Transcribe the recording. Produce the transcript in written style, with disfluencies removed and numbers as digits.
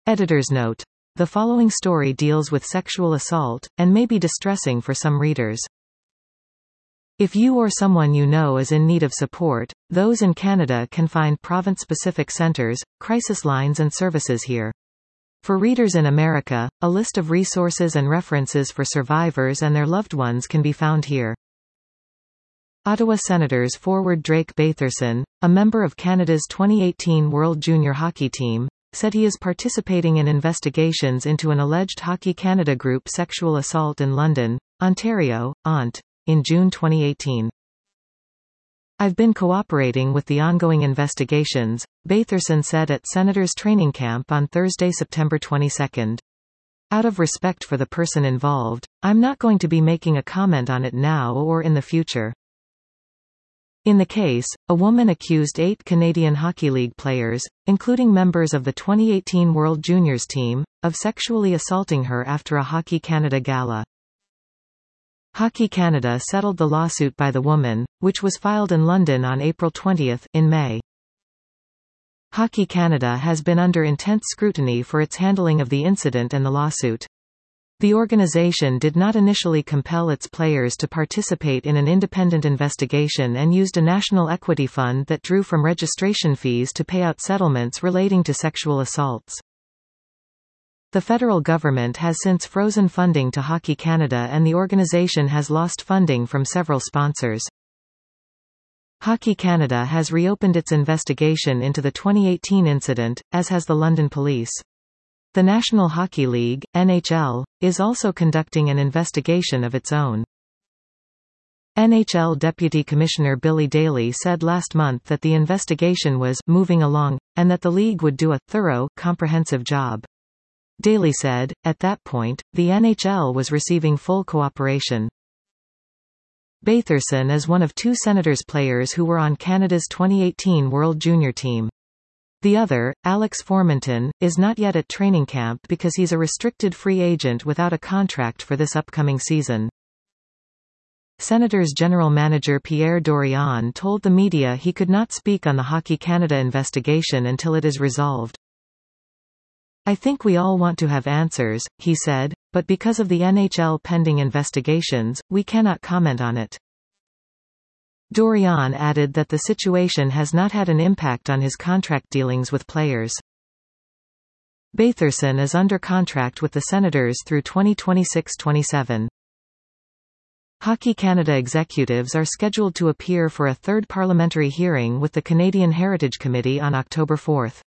Editor's note. The following story deals with sexual assault, and may be distressing for some readers. If you or someone you know is in need of support, those in Canada can find province-specific centres, crisis lines and services here. For readers in America, a list of resources and references for survivors and their loved ones can be found here. Ottawa Senators forward Drake Batherson, a member of Canada's 2018 World Junior Hockey Team, said he is participating in investigations into an alleged Hockey Canada group sexual assault in London, Ontario, ONT, in June 2018. I've been cooperating with the ongoing investigations, Batherson said at Senators training camp on Thursday, September 22. Out of respect for the person involved, I'm not going to be making a comment on it now or in the future. In the case, a woman accused 8 Canadian Hockey League players, including members of the 2018 World Juniors team, of sexually assaulting her after a Hockey Canada gala. Hockey Canada settled the lawsuit by the woman, which was filed in London on April 20, in May. Hockey Canada has been under intense scrutiny for its handling of the incident and the lawsuit. The organization did not initially compel its players to participate in an independent investigation and used a national equity fund that drew from registration fees to pay out settlements relating to sexual assaults. The federal government has since frozen funding to Hockey Canada and the organization has lost funding from several sponsors. Hockey Canada has reopened its investigation into the 2018 incident, as has the London Police. The National Hockey League, NHL, is also conducting an investigation of its own. NHL Deputy Commissioner Billy Daly said last month that the investigation was moving along, and that the league would do a thorough, comprehensive job. Daly said, at that point, the NHL was receiving full cooperation. Batherson is one of 2 Senators players who were on Canada's 2018 World Junior team. The other, Alex Formanton, is not yet at training camp because he's a restricted free agent without a contract for this upcoming season. Senators General Manager Pierre Dorion told the media he could not speak on the Hockey Canada investigation until it is resolved. I think we all want to have answers, he said, but because of the NHL pending investigations, we cannot comment on it. Dorion added that the situation has not had an impact on his contract dealings with players. Batherson is under contract with the Senators through 2026-27. Hockey Canada executives are scheduled to appear for a third parliamentary hearing with the Canadian Heritage Committee on October 4.